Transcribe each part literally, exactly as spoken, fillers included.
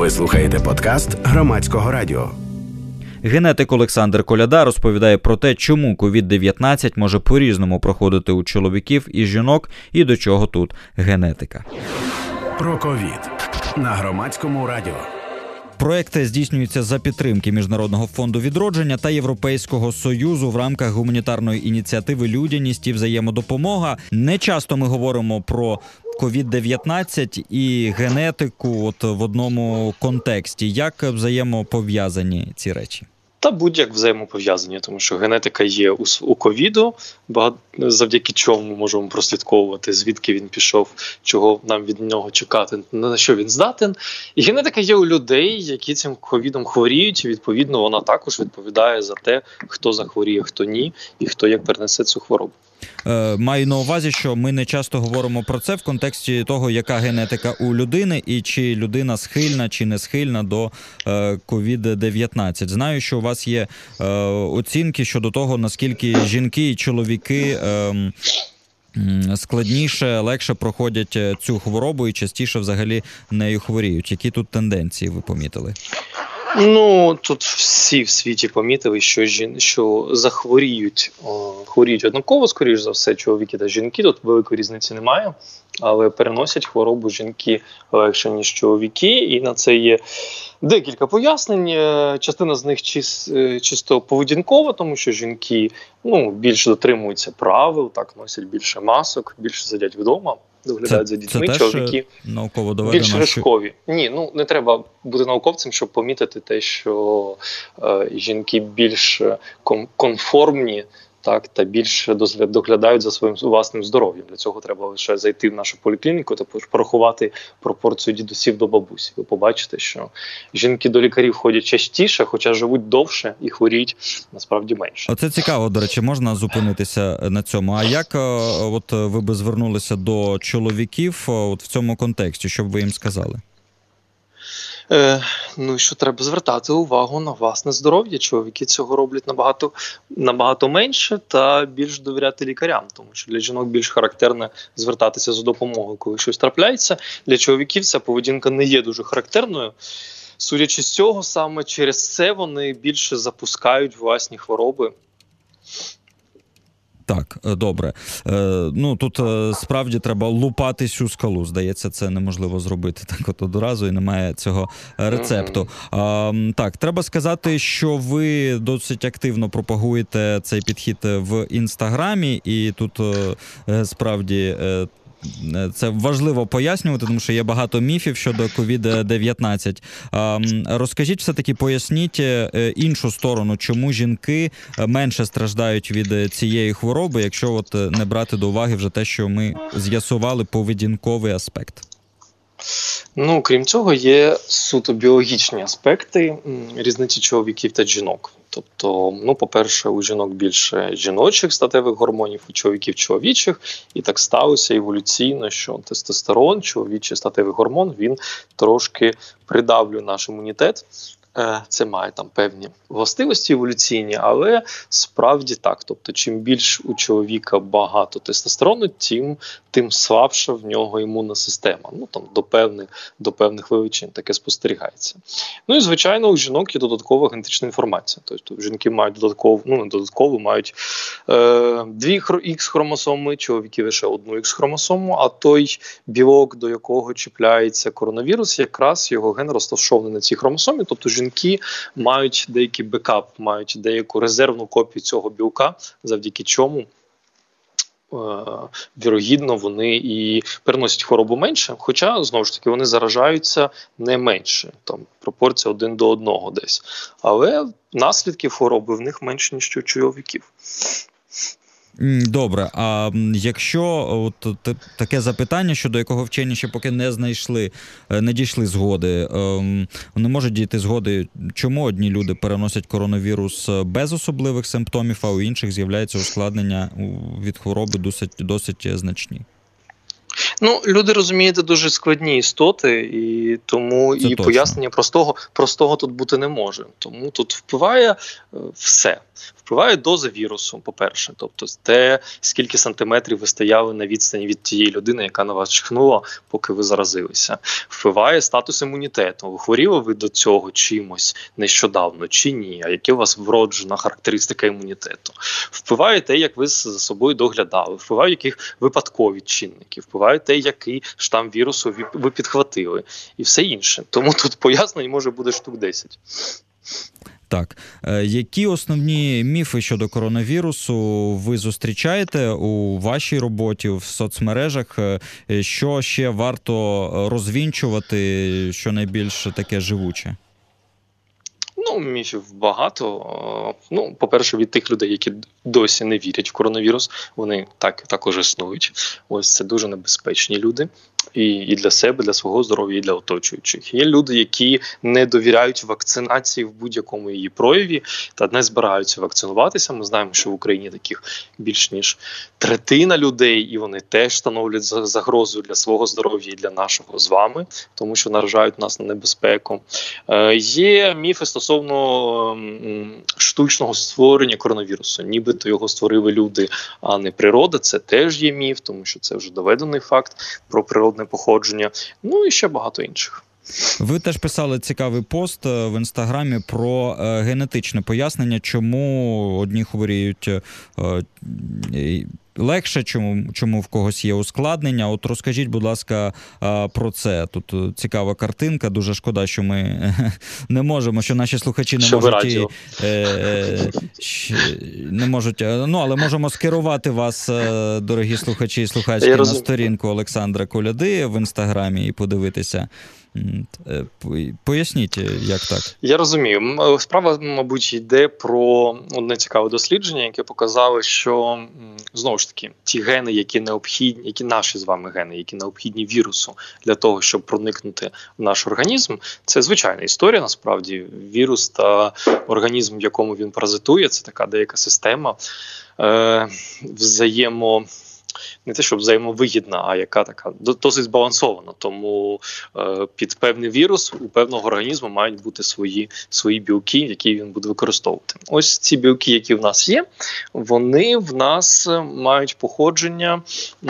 Ви слухаєте подкаст Громадського радіо. Генетик Олександр Коляда розповідає про те, чому ковід дев'ятнадцять може по-різному проходити у чоловіків і жінок, і до чого тут генетика. Про ковід на Громадському радіо. Проект здійснюється за підтримки Міжнародного фонду відродження та Європейського Союзу в рамках гуманітарної ініціативи «Людяність і взаємодопомога». Не часто ми говоримо про ковід дев'ятнадцять і генетику от в одному контексті. Як взаємопов'язані ці речі? Та будь-як взаємопов'язані, тому що генетика є у, у ковіду, завдяки чому ми можемо прослідковувати, звідки він пішов, чого нам від нього чекати, на що він здатен. І генетика є у людей, які цим ковідом хворіють, і відповідно вона також відповідає за те, хто захворіє, хто ні, і хто як перенесе цю хворобу. Маю на увазі, що ми не часто говоримо про це в контексті того, яка генетика у людини і чи людина схильна чи не схильна до ковід дев'ятнадцять. Знаю, що у вас є оцінки щодо того, наскільки жінки і чоловіки складніше, легше проходять цю хворобу і частіше взагалі нею хворіють. Які тут тенденції ви помітили? Ну, тут всі в світі помітили, що жін... що захворіють, о, хворіють однаково, скоріш за все, чоловіки та жінки, тут великої різниці немає, але переносять хворобу жінки легше, ніж чоловіки, і на це є декілька пояснень. Частина з них чис... чисто поведінкова, тому що жінки ну, більше дотримуються правил, так, носять більше масок, більше сидять вдома. Доглядають за дітьми, це чоловіки науково доведено, більш ризикові. Що... Ні, ну не треба бути науковцем, щоб помітити те, що е, жінки більш ком- конформні, так, та більше доглядають за своїм власним здоров'ям. Для цього треба лише зайти в нашу поліклініку та порахувати пропорцію дідусів до бабусі. Ви побачите, що жінки до лікарів ходять частіше, хоча живуть довше і хворіють насправді менше. Оце цікаво, до речі, можна зупинитися на цьому. А як от ви би звернулися до чоловіків от в цьому контексті, що б ви їм сказали? Е, ну, що треба звертати увагу на власне здоров'я. Чоловіки цього роблять набагато, набагато менше та більш довіряти лікарям, тому що для жінок більш характерно звертатися за допомогою, коли щось трапляється. Для чоловіків ця поведінка не є дуже характерною. Судячи з цього, саме через це вони більше запускають власні хвороби. Так, добре. Е, ну, тут е, справді треба лупати цю скалу. Здається, це неможливо зробити так от одразу і немає цього рецепту. Е, так, треба сказати, що ви досить активно пропагуєте цей підхід в Інстаграмі, і тут е, справді е, це важливо пояснювати, тому що є багато міфів щодо ковід дев'ятнадцять. Розкажіть все-таки, поясніть іншу сторону, чому жінки менше страждають від цієї хвороби, якщо от не брати до уваги вже те, що ми з'ясували поведінковий аспект. Ну, крім цього, є суто біологічні аспекти різниці чоловіків та жінок. Тобто, ну, по-перше, у жінок більше жіночих статевих гормонів, у чоловіків чоловічих, і так сталося еволюційно, що тестостерон, чоловічий статевий гормон, він трошки придавлює наш імунітет. Це має там певні властивості еволюційні, але справді так. Тобто, чим більш у чоловіка багато тестостерону, тим, тим слабша в нього імунна система. Ну, там, до певних, до певних величин таке спостерігається. Ну і, звичайно, у жінок є додаткова генетична інформація. Тобто, жінки мають додатково, ну, не додатково, мають е, дві Х-хромосоми, чоловіки лише одну Х-хромосому, а той білок, до якого чіпляється коронавірус, якраз його ген розташований на цій хромосомі, тобто жінки мають деякий бекап, мають деяку резервну копію цього білка, завдяки чому, е, вірогідно, вони і переносять хворобу менше, хоча, знову ж таки, вони заражаються не менше, там пропорція один до одного десь. Але наслідки хвороби в них менше, ніж у чоловіків. Добре, а якщо от таке запитання, щодо якого вчені ще поки не знайшли, не дійшли згоди, вони можуть дійти згоди, чому одні люди переносять коронавірус без особливих симптомів, а у інших з'являється ускладнення від хвороби досить, досить значні? Ну, люди, розумієте, дуже складні істоти, і тому Це і точно. пояснення простого, простого тут бути не може. Тому тут впливає е, все. Впливає доза вірусу, по-перше. Тобто те, скільки сантиметрів ви стояли на відстані від тієї людини, яка на вас чхнула, поки ви заразилися. Впливає статус імунітету. Хворіли ви до цього чимось нещодавно чи ні? А яка у вас вроджена характеристика імунітету? Впливає те, як ви за собою доглядали. Впливає, яких випадкові чинники. Впливає те, який штам вірусу ви підхватили. І все інше. Тому тут пояснень може бути штук десять. Так. Е, які основні міфи щодо коронавірусу ви зустрічаєте у вашій роботі, в соцмережах? Е, що ще варто розвінчувати, що найбільш таке живуче? Ну, міфів багато. Ну, по-перше, від тих людей, які досі не вірять в коронавірус, вони так також існують. Ось це дуже небезпечні люди. І, і для себе, для свого здоров'я, і для оточуючих. Є люди, які не довіряють вакцинації в будь-якому її прояві та не збираються вакцинуватися. Ми знаємо, що в Україні таких більш ніж третина людей, і вони теж становлять загрозу для свого здоров'я і для нашого з вами, тому що наражають нас на небезпеку. Е, є міфи стосовно м, штучного створення коронавірусу. Нібито його створили люди, а не природа. Це теж є міф, тому що це вже доведений факт про природне походження, ну і ще багато інших. Ви теж писали цікавий пост в Інстаграмі про е, генетичне пояснення, чому одні хворіють е, е, легше, чому, чому в когось є ускладнення. От розкажіть, будь ласка, е, про це. Тут цікава картинка, дуже шкода, що ми е, не можемо, що наші слухачі не що можуть, і, е, е, не можуть, ну, але можемо скерувати вас, е, дорогі слухачі і слухачки, на сторінку Олександра Коляди в Інстаграмі і подивитися. Поясніть, як так? Я розумію. Справа, мабуть, йде про одне цікаве дослідження, яке показало, що, знову ж таки, ті гени, які необхідні, які наші з вами гени, які необхідні вірусу для того, щоб проникнути в наш організм, це звичайна історія, насправді. Вірус та організм, в якому він паразитує, це така деяка система е, взаємо... не те, щоб взаємовигідна, а яка така досить збалансована. Тому е, під певний вірус у певного організму мають бути свої, свої білки, які він буде використовувати. Ось ці білки, які в нас є, вони в нас мають походження...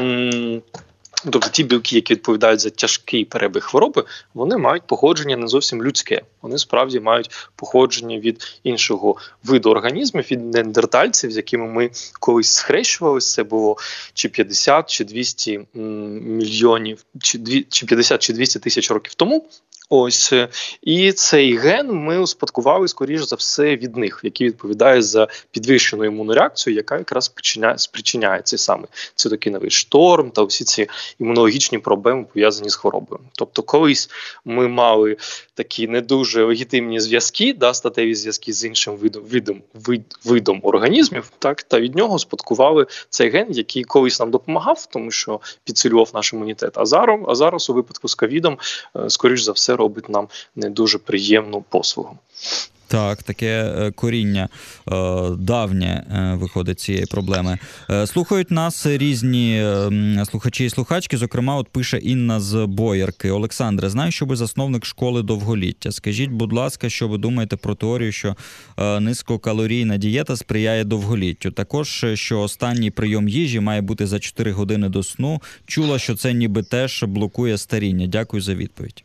М- Тобто ті білки, які відповідають за тяжкий перебіг хвороби, вони мають походження не зовсім людське. Вони справді мають походження від іншого виду організмів, від неандертальців, з якими ми колись схрещувалися. Це було чи п'ятдесят, чи двісті мільйонів, чи п'ятдесят, чи двісті тисяч років тому. Ось, і цей ген ми успадкували, скоріш за все, від них, який відповідає за підвищену імунну реакцію, яка якраз спричиняє, спричиняє цей самий цитокіновий шторм та всі ці імунологічні проблеми, пов'язані з хворобою. Тобто, колись ми мали такі не дуже легітимні зв'язки, да, статеві зв'язки з іншим видом, видом, вид, видом організмів, так, та від нього успадкували цей ген, який колись нам допомагав, тому що підсилював наш імунітет. А зараз, а зараз у випадку з ковідом, скоріш за все, робить нам не дуже приємну послугу. Так, таке коріння е, давнє е, виходить цієї проблеми. Е, слухають нас різні е, слухачі і слухачки, зокрема, от пише Інна з Боярки. Олександре, знаю, що ви засновник школи довголіття. Скажіть, будь ласка, що ви думаєте про теорію, що е, низькокалорійна дієта сприяє довголіттю? Також, що останній прийом їжі має бути за чотири години до сну. Чула, що це ніби теж блокує старіння. Дякую за відповідь.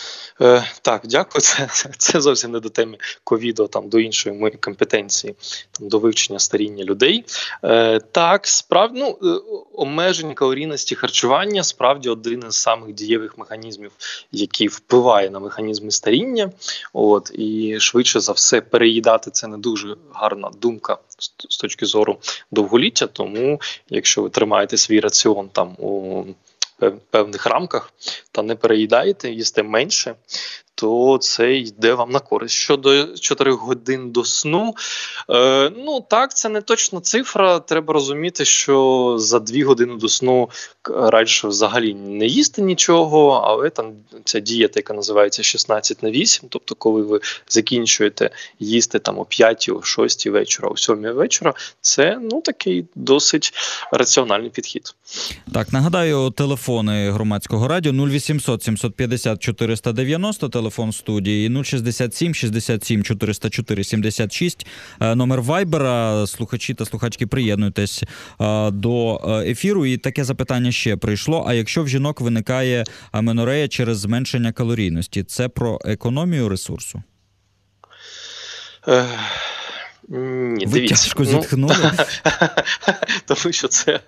Е, так, дякую. Це, це зовсім не до теми ковіду, там до іншої моєї компетенції, там, до вивчення старіння людей. Е, так, справді, ну, обмеження калорійності харчування справді один із самих дієвих механізмів, який впливає на механізми старіння. От, і швидше за все переїдати – це не дуже гарна думка з, з точки зору довголіття, тому якщо ви тримаєте свій раціон там у певних рамках та не переїдаєте, їсте менше, то це йде вам на користь. Щодо чотирьох годин до сну, е, ну так, це не точна цифра. Треба розуміти, що за дві години до сну радше взагалі не їсти нічого, але там ця дієта, яка називається шістнадцять на вісім, тобто коли ви закінчуєте їсти там о п'ятій, о шостій вечора, о сьомій вечора, це ну такий досить раціональний підхід. Так, нагадаю, телефони Громадського радіо нуль вісімсот сімсот п'ятдесят чотириста дев'яносто, телефон студії, нуль шістдесят сім шістдесят сім чотириста чотири сімдесят шість, номер Вайбера. Слухачі та слухачки, приєднуйтесь до ефіру. І таке запитання ще прийшло. А якщо в жінок виникає аменорея через зменшення калорійності, це про економію ресурсу? Е... Ні, Ви дивіться. тяжко зітхнули? Ну, тому що це,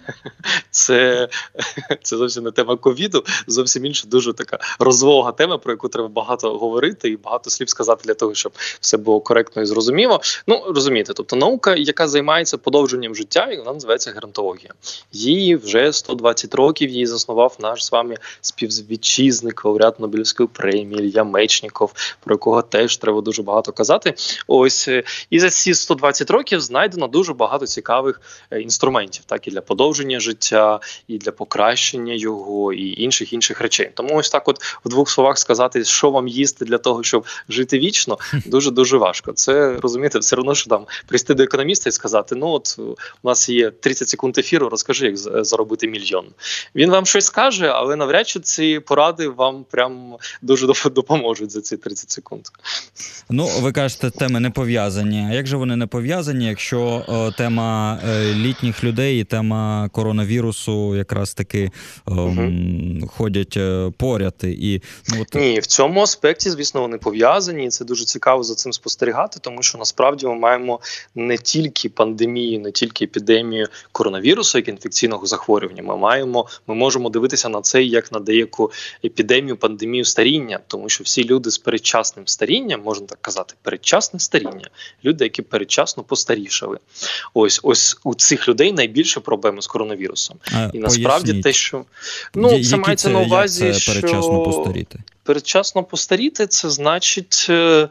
це, це зовсім не тема ковіду, зовсім інша дуже така розвога тема, про яку треба багато говорити і багато слів сказати для того, щоб все було коректно і зрозуміло. Ну, розумієте, тобто наука, яка займається подовженням життя, і вона називається геронтологія. Її вже сто двадцять років її заснував наш з вами співвітчизник, лауреат Нобелівської премії Ілля Мечніков, про якого теж треба дуже багато казати. Ось, і за ці сто двадцять років знайдено дуже багато цікавих інструментів, так, і для подовження життя, і для покращення його, і інших інших речей. Тому ось так от в двох словах сказати, що вам їсти для того, щоб жити вічно, дуже-дуже важко. Це, розумієте, все одно, що там прийти до економіста і сказати, ну от у нас є тридцять секунд ефіру, розкажи, як заробити мільйон. Він вам щось скаже, але навряд чи ці поради вам прям дуже допоможуть за ці тридцять секунд. Ну, ви кажете, теми не пов'язані. А як же вони не пов'язані, якщо о, тема е, літніх людей і тема коронавірусу якраз таки о, угу. ходять е, поряд? І, ну, от... Ні, в цьому аспекті, звісно, вони пов'язані, і це дуже цікаво за цим спостерігати, тому що насправді ми маємо не тільки пандемію, не тільки епідемію коронавірусу, як інфекційного захворювання. Ми маємо, ми можемо дивитися на це як на деяку епідемію, пандемію старіння, тому що всі люди з передчасним старінням, можна так казати, передчасне старіння, люди, які передчасно постарішали. Ось, ось у цих людей найбільше проблеми з коронавірусом. А, і насправді поясніть. Те, що... Ну, Я, це мається на увазі, як це передчасно що... постаріти? Передчасно постаріти – це значить е,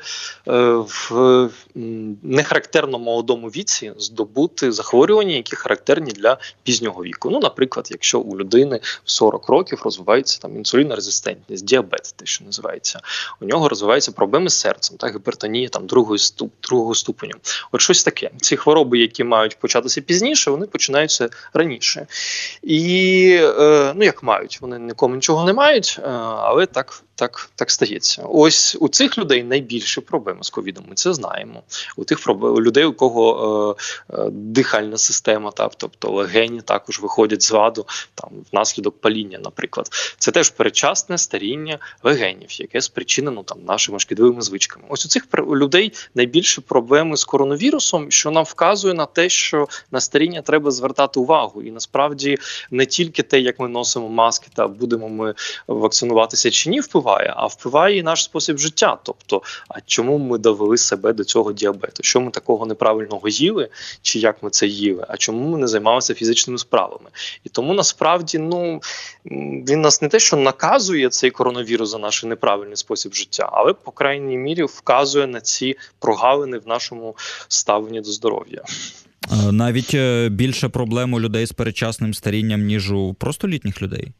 в нехарактерно молодому віці здобути захворювання, які характерні для пізнього віку. Ну, наприклад, якщо у людини в сорок років розвивається там інсулінорезистентність, діабет, те, що називається, у нього розвиваються проблеми з серцем, так, гіпертонія там, другого, ступ, другого ступеню. От щось таке. Ці хвороби, які мають початися пізніше, вони починаються раніше. І, е, ну, як мають, вони нікому нічого не мають, е, але так Так, так стається. Ось у цих людей найбільші проблеми з ковідом, ми це знаємо. У тих у людей, у кого е, е, дихальна система, так, тобто легені також виходять з ладу там, внаслідок паління, наприклад. Це теж передчасне старіння легенів, яке спричинено там, нашими шкідливими звичками. Ось у цих людей найбільші проблеми з коронавірусом, що нам вказує на те, що на старіння треба звертати увагу. І насправді не тільки те, як ми носимо маски та будемо ми вакцинуватися чи ні, впливає, а впливає і наш спосіб життя. Тобто, а чому ми довели себе до цього діабету? Що ми такого неправильного їли, чи як ми це їли? А чому ми не займалися фізичними справами? І тому, насправді, ну, він нас не те, що наказує цей коронавірус за наш неправильний спосіб життя, але, по крайній мірі, вказує на ці прогалини в нашому ставленні до здоров'я. Навіть більше проблем у людей з передчасним старінням, ніж у просто літніх людей?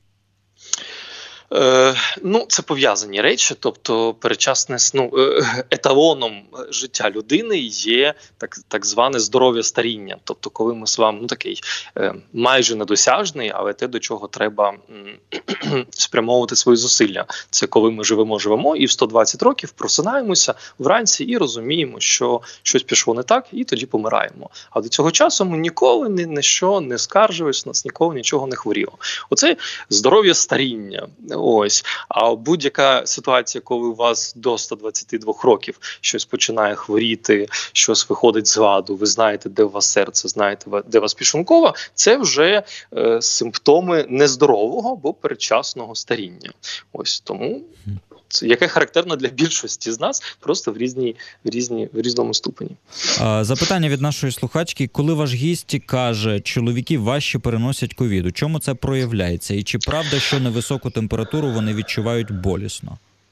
Е, ну, це пов'язані речі, тобто передчасне, ну, еталоном життя людини є так, так зване здоров'я старіння. Тобто, коли ми з вами, ну, такий е, майже недосяжний, але те, до чого треба м- спрямовувати свої зусилля. Це коли ми живемо-живемо і в сто двадцять років просинаємося вранці і розуміємо, що щось пішло не так, і тоді помираємо. А до цього часу ми ніколи ні на що не скаржились, нас ніколи нічого не хворіло. Оце здоров'я старіння. Ось. А будь-яка ситуація, коли у вас до ста двадцяти двох років щось починає хворіти, щось виходить з ладу, ви знаєте, де у вас серце, знаєте, де у вас пішункова, це вже е, симптоми нездорового або передчасного старіння. Ось тому, це, яке характерно для більшості з нас, просто в різній, в різні, в різному ступені. Запитання від нашої слухачки. Коли ваш гість каже, чоловіки важче переносять ковід, у чому це проявляється? І чи правда, що на високу температуру вони відчувають болісно?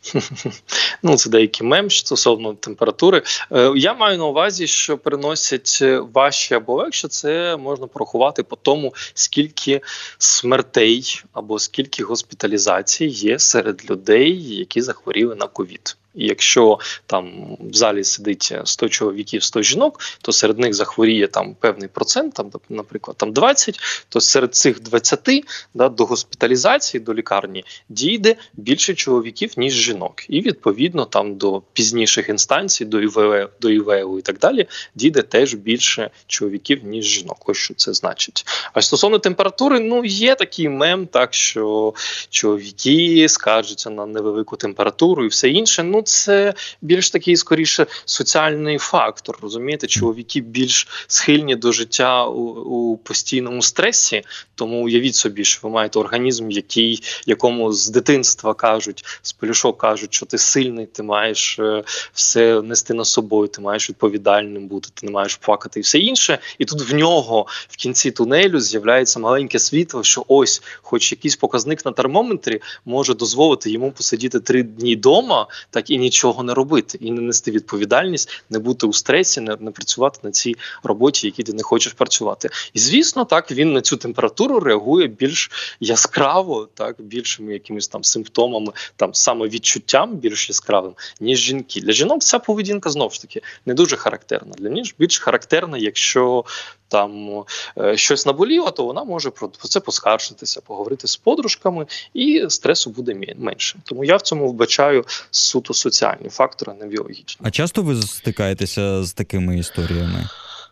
Ну, це деякий мем стосовно температури. Я маю на увазі, що переносять важче або легше, це можна порахувати по тому, скільки смертей або скільки госпіталізацій є серед людей, які захворіли на ковід. І якщо там в залі сидить сто чоловіків, сто жінок, то серед них захворіє там певний процент, там, наприклад, там двадцять, то серед цих двадцяти да, до госпіталізації, до лікарні дійде більше чоловіків, ніж жінок. І, відповідно, там до пізніших інстанцій, до ІВЕ, до ІВЕУ і так далі, дійде теж більше чоловіків, ніж жінок. Ось що це значить. А стосовно температури, ну, є такий мем, так, що чоловіки скаржаться на невелику температуру і все інше. Ну, це більш такий, скоріше, соціальний фактор, розумієте? Чоловіки більш схильні до життя у, у постійному стресі, тому уявіть собі, що ви маєте організм, який, якому з дитинства кажуть, з пелюшок кажуть, що ти сильний, ти маєш е, все нести на собою, ти маєш відповідальним бути, ти не маєш плакати і все інше. І тут в нього в кінці тунелю з'являється маленьке світло, що ось, хоч якийсь показник на термометрі може дозволити йому посидіти три дні вдома, так і нічого не робити, і не нести відповідальність, не бути у стресі, не, не працювати на цій роботі, якій ти не хочеш працювати. І, звісно, так, він на цю температуру реагує більш яскраво, так, більшими якимись там симптомами, там, самовідчуттям більш яскравим, ніж жінки. Для жінок ця поведінка, знову ж таки, не дуже характерна. Для них більш характерна, якщо там е, щось наболіло, то вона може про, про це поскаржитися, поговорити з подружками, і стресу буде менше. Тому я в цьому вбачаю суто соціальні фактори, а не біологічні. А часто ви стикаєтеся з такими історіями?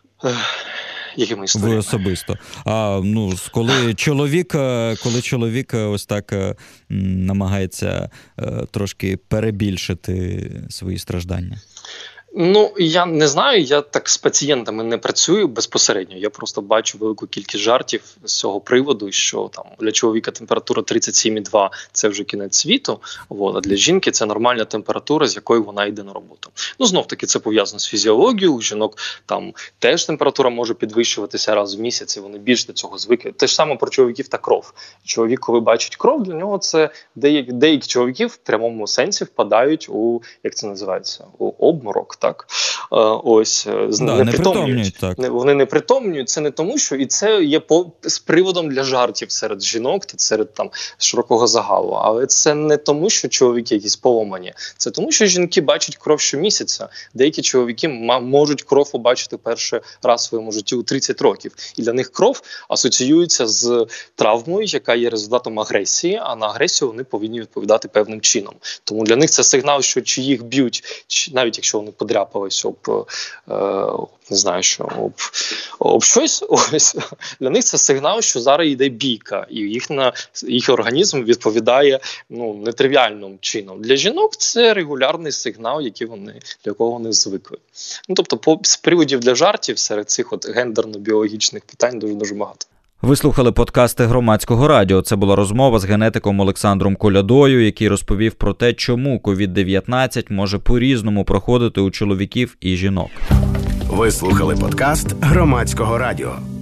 Якими історіями? Ви особисто. А, ну, коли чоловік, коли чоловік ось так намагається трошки перебільшити свої страждання? Ну, я не знаю, я так з пацієнтами не працюю безпосередньо. Я просто бачу велику кількість жартів з цього приводу, що там для чоловіка температура тридцять сім і два – це вже кінець світу, от, а для жінки це нормальна температура, з якою вона йде на роботу. Ну, знов-таки, це пов'язано з фізіологією. У жінок там теж температура може підвищуватися раз в місяць, і вони більш до цього звикли. Те ж саме про чоловіків та кров. Чоловік, коли бачить кров, для нього це деякі, деякі чоловіки в прямому сенсі впадають у, як це називається, у обморок. Так, ось, да, не притомнюють. Так. Вони не притомнюють, це не тому, що і це є по, з приводом для жартів серед жінок та серед там широкого загалу. Але це не тому, що чоловіки якісь поломані. Це тому, що жінки бачать кров щомісяця. Деякі чоловіки можуть кров побачити перший раз в своєму житті у тридцять років. І для них кров асоціюється з травмою, яка є результатом агресії, а на агресію вони повинні відповідати певним чином. Тому для них це сигнал, що чи їх б'ють, чи, навіть якщо вони подряпались об, е, не знаю, що, об, об щось, ось, для них це сигнал, що зараз йде бійка, і їх, на, їх організм відповідає ну, нетривіальним чином. Для жінок це регулярний сигнал, який вони, для якого вони звикли. Ну, тобто, по, з приводів для жартів серед цих от гендерно-біологічних питань дуже-дуже багато. Ви слухали подкасти Громадського радіо. Це була розмова з генетиком Олександром Колядою, який розповів про те, чому ковід дев'ятнадцять може по-різному проходити у чоловіків і жінок. Ви слухали подкаст Громадського радіо.